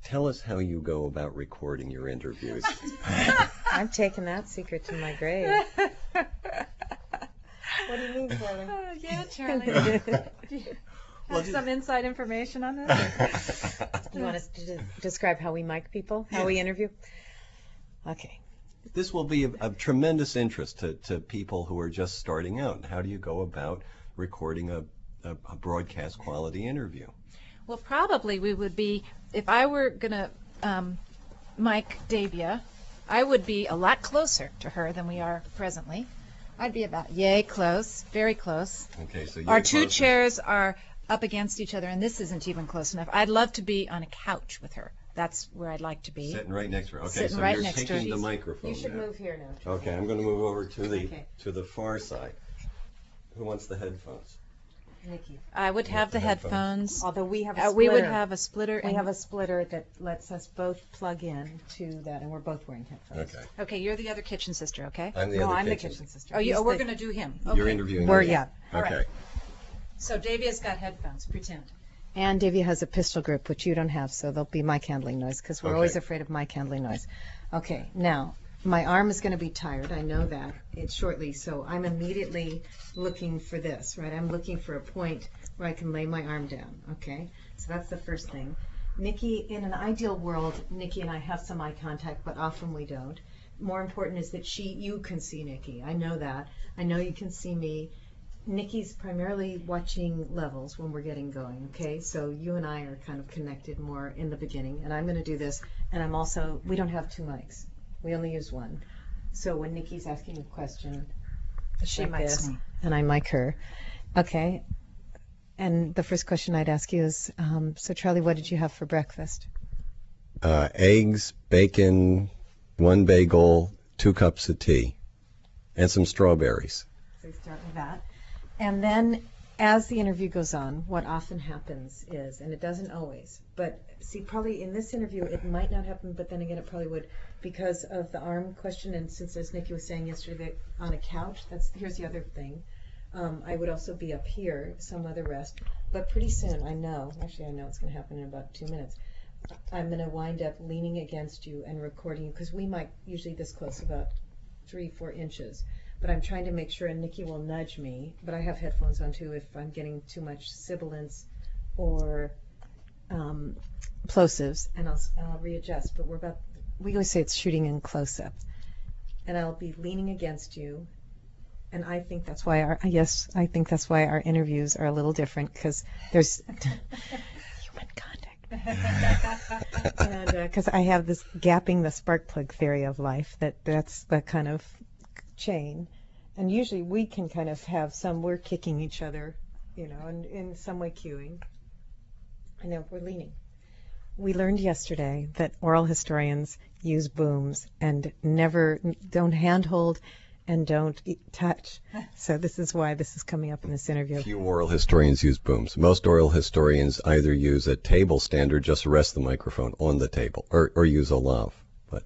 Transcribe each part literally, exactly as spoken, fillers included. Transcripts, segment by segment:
tell us how you go about recording your interviews. I'm taking that secret to my grave. What do you mean, Charlie? Uh, yeah, Charlie. Do you have some inside information on this? You want us to de- describe how we mic people, how Yeah. we interview? Okay. This will be of, of tremendous interest to, to people who are just starting out. How do you go about recording a, a, a broadcast quality interview? Well, probably we would be, if I were going to um, mic Davia, I would be a lot closer to her than we are presently. I'd be about yay close, very close. Okay, so Our you're two closer. chairs are up against each other, and this isn't even close enough. I'd love to be on a couch with her. That's where I'd like to be. Sitting right next to her. Okay, Sitting so right you're next to taking her. the microphone You should now. move here now. Okay, I'm going to move over to the Okay. to the far side. Who wants the headphones? Nikki. I would have the the headphones. headphones. Although we have a Uh, splitter. we would have a splitter. We and- have a splitter that lets us both plug in to that, and we're both wearing headphones. Okay, Okay, you're the other kitchen sister, okay? I'm the No, other I'm the kitchen. kitchen sister. Oh, you, He's oh we're the- going to do him. You're Okay. interviewing. We're me. yeah. All right. Okay. So Davia's got headphones. Pretend. And Davia has a pistol grip, which you don't have, so there'll be mic handling noise because we're Okay. always afraid of mic handling noise. Okay, now my arm is going to be tired. I know that it's shortly, so I'm immediately looking for this, right? I'm looking for a point where I can lay my arm down. Okay, so that's the first thing. Nikki, in an ideal world, Nikki and I have some eye contact, but often we don't. More important is that she, you can see Nikki. I know that. I know you can see me. Nikki's primarily watching levels when we're getting going, okay? So you and I are kind of connected more in the beginning, and I'm going to do this, and I'm also, we don't have two mics. We only use one. So when Nikki's asking a question, She like mics this, me. and I mic her, okay? And the first question I'd ask you is, um, so Charlie, what did you have for breakfast? Uh, eggs, bacon, one bagel, two cups of tea, and some strawberries. So we start with that. And then as the interview goes on, what often happens is, and it doesn't always, but see, probably in this interview it might not happen, but then again it probably would because of the arm question. And since, as Nikki was saying yesterday, that on a couch, that's here's the other thing. Um, I would also be up here, some other rest. But pretty soon, I know, actually I know it's going to happen in about two minutes, I'm going to wind up leaning against you and recording you because we might usually this close, about three, four inches. But I'm trying to make sure, and Nikki will nudge me, but I have headphones on too if I'm getting too much sibilance or um, plosives, and I'll, I'll readjust. But we're about, we always say it's shooting in close-up. And I'll be leaning against you, and I think that's why our, yes, I think that's why our interviews are a little different because there's human contact. And because uh, I have this gapping the spark plug theory of life, that that's the kind of chain, and usually we can kind of have some, we're kicking each other, you know, and in some way cueing, and then we're leaning. We learned yesterday that oral historians use booms and never, don't handhold and don't e- touch. So this is why this is coming up in this interview. Few oral historians use booms. Most oral historians either use a table stand or just rest the microphone on the table, or, or use a lav. But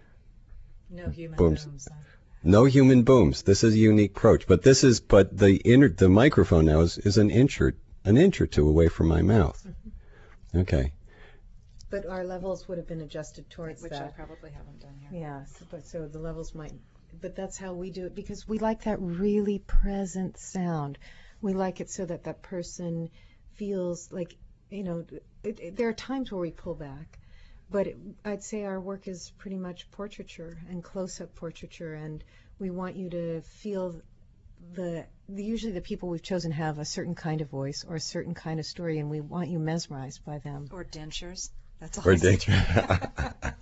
No human Booms. booms. no human booms. This is a unique approach. But this is, but the inner, the microphone now is, is an inch or an inch or two away from my mouth. Okay. But our levels would have been adjusted towards Which that. I probably haven't done here. Yeah, so, but so the levels might, but that's how we do it because we like that really present sound. We like it so that that person feels like, you know, it, it, there are times where we pull back, but it, I'd say our work is pretty much portraiture and close-up portraiture, and we want you to feel the, the usually the people we've chosen have a certain kind of voice or a certain kind of story, and we want you mesmerized by them. Or dentures. That's all. Or I say. danger.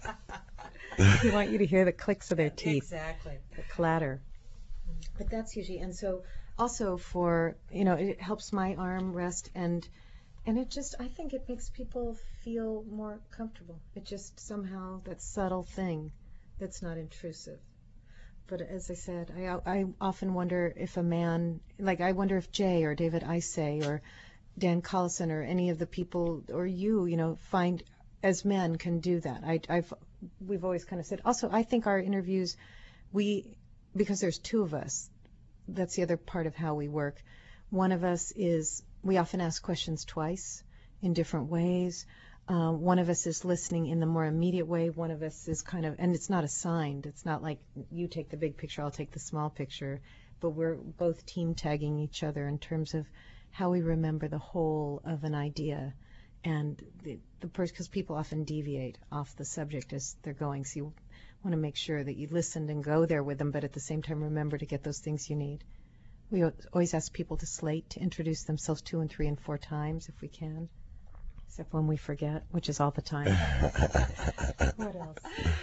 We want you to hear the clicks of their teeth. Exactly. The clatter. But that's usually, and so also for, you know, it helps my arm rest, and and it just, I think it makes people feel more comfortable. It just somehow, that subtle thing that's not intrusive. But as I said, I, I often wonder if a man, like I wonder if Jay or David Isay or Dan Collison or any of the people, or you, you know, find, as men can do that. I, I've, we've always kind of said, also, I think our interviews, we, because there's two of us, that's the other part of how we work. One of us is, we often ask questions twice in different ways. uh, one of us is listening in the more immediate way. One of us is kind of, and it's not assigned. It's not like you take the big picture, I'll take the small picture. But we're both team tagging each other in terms of how we remember the whole of an idea. And the, the person, because people often deviate off the subject as they're going. So you want to make sure that you listened and go there with them, but at the same time remember to get those things you need. We always ask people to slate, to introduce themselves two and three and four times if we can, except when we forget, which is all the time. What else?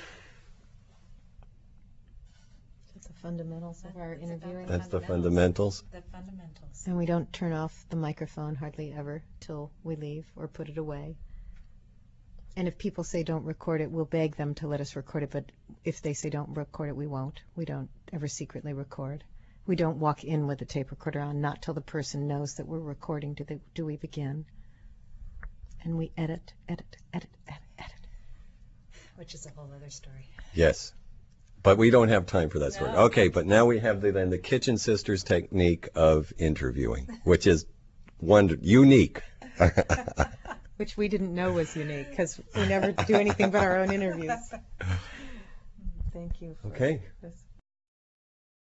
That's the fundamentals of our interviewing. That's the fundamentals. The fundamentals. And we don't turn off the microphone hardly ever till we leave or put it away. And if people say don't record it, we'll beg them to let us record it, but if they say don't record it, we won't. We don't ever secretly record. We don't walk in with the tape recorder on, not till the person knows that we're recording do, they, do we begin. And we edit, edit, edit, edit, edit. Which is a whole other story. Yes. But we don't have time for that story. No. Okay, but now we have the, then the Kitchen Sisters technique of interviewing, which is wonder, unique. Which we didn't know was unique because we never do anything but our own interviews. Thank you for Okay. this.